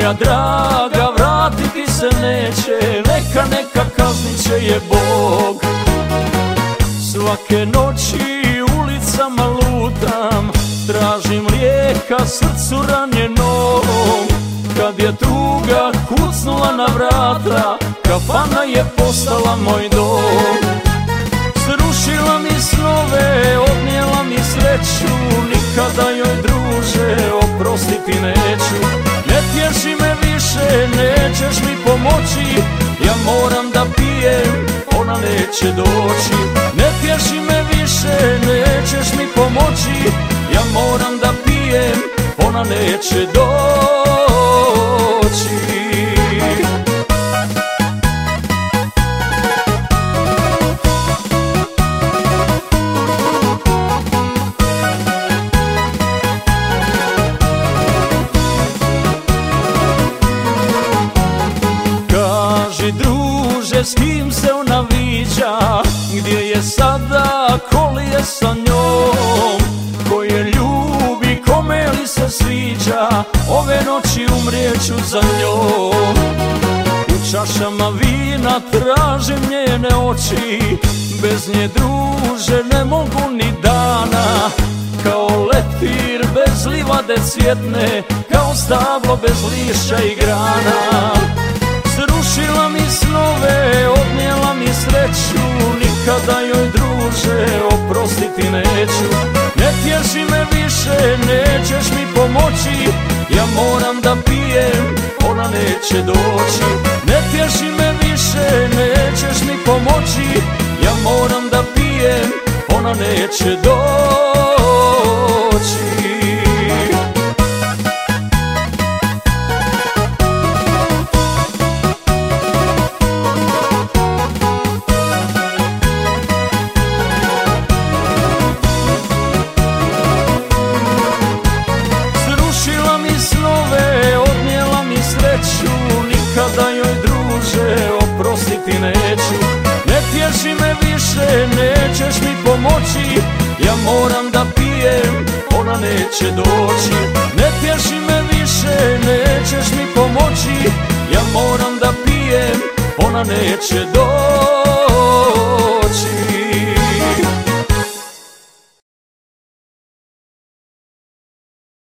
moja draga, vratiti se neće, neka kaznit će je Bog. Svake noći ulicama lutam, tražim lijeka srcu ranjenom. Kad je tuga kucnula na vrata, kafana je postala moj dom. Srušila mi snove, odnijela mi sreću, nikada joj druže oprostiti neću. Ne tješi me više, nećeš mi pomoći, ja moram da pijem, ona neće doći. Ne tješi me više, nećeš mi pomoći, ja moram da pijem, ona neće doći. Kaži druže, s kim se ona viđa, gdje je sada, ko li je sa njom? Ko je ljubi, kome li se sviđa, ove noći umrijeću za njom. U čašama vina tražim njene oči, bez nje druže ne mogu ni dana. Kao leptir bez livade cvjetne, kao stablo bez lišća i grana. Srušila mi snove, odnijela mi sreću, nikada joj druže oprostiti neću. Ne tješi me više, nećeš mi pomoći, ja moram da pijem, ona neće doći. Ne tješi me više, nećeš mi pomoći, ja moram da pijem, ona neće doći. Nikada joj druže oprostiti neću. Ne tješi me više, nećeš mi pomoći, ja moram da pijem, ona neće doći. Ne tješi me više, nećeš mi pomoći, ja moram da pijem, ona neće doći.